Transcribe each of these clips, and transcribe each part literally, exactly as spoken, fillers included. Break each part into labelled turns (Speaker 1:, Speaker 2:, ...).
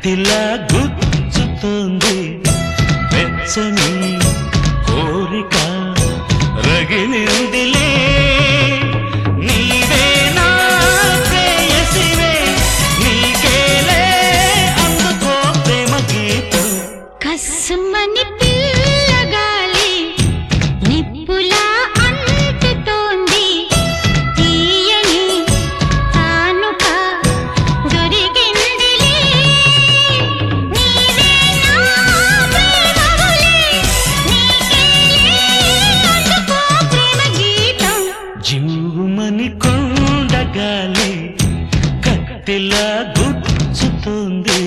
Speaker 1: కత్తిలా గుచ్చుతోంది వెచ్చని కోరిక రగిలిందిలే నీవే నా ప్రేయసివే నీకేలే అందుకో ప్రేమ గీతం
Speaker 2: కస్సుమని పిల్లగాలి నిప్పులా అంటుతోంది తీయని తానుక దొరికిందిలే నీవే నా ప్రేమవలే నీకేలే అందుకో ప్రేమ గీతం
Speaker 1: జీవమని కొండగాలి కత్తిలా గుచ్చుతోంది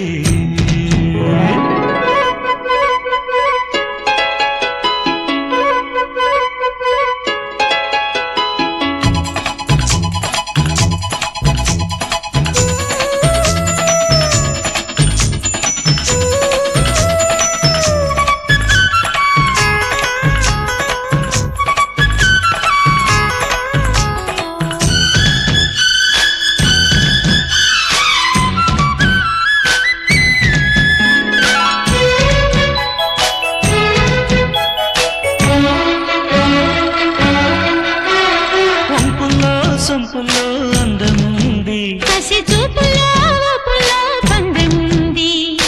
Speaker 1: సంపులో అందముంది
Speaker 2: కసి చూపులో ఊపులో పందెముంది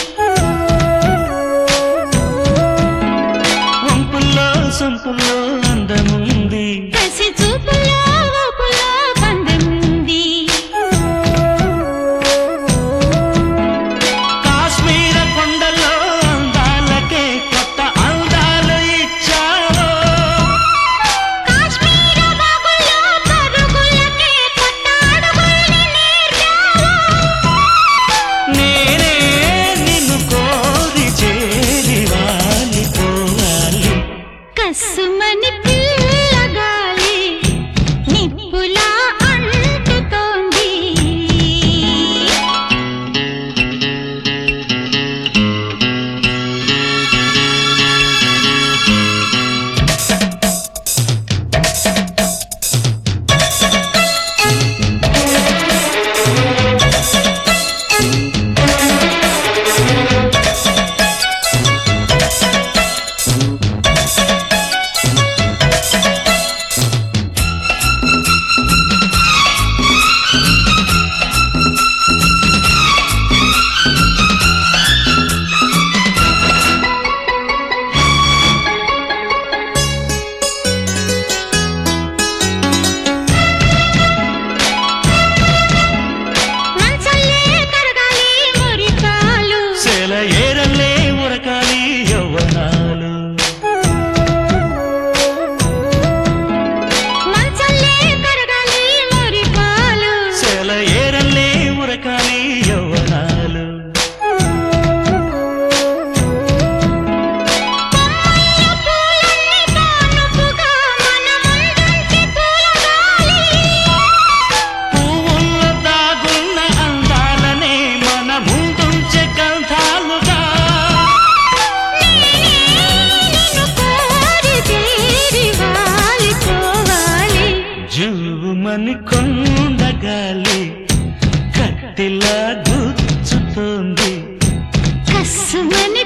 Speaker 1: వంపుల్లో సంపులో అందముంది
Speaker 2: కసి చూపులో ఊపులో పందెముంది
Speaker 1: కాశ్మీర కొండలో అందాలకే కొత్త అందాలు ఇచ్చావు
Speaker 2: కాశ్మీర బాగుల్లో పరుగులకే కొత్త అడుగుల్ని నేర్పావు
Speaker 1: నేనే నిన్ను కోరి చేరి వాలిపోవాలి
Speaker 2: కస్సుమని పిల్లగాలి నిప్పులా అంటుతోంది మంచల్లే కరగాలి మురికాలు
Speaker 1: సెల ఏరల్లే ఉరకాలి యవ్వనాలు
Speaker 2: మంచల్లే కరగాలి మురికాలు
Speaker 1: సెల ఏరల్లే ఉరకాలి యవ్వనాలు
Speaker 2: కొమ్మయ్య పూలన్నీ పానుపుగా మన ముందుంచి తూలగాలి
Speaker 1: పువ్వుల్లో దాగున్న అందాలనే మన ముందుంచే గంధాలుగా
Speaker 2: నిన్ను కోరి చేరి వాలిపోవాలి
Speaker 1: జూమని కొండగాలి కత్తిలా గుచ్చుతోంది
Speaker 2: కస్సుమని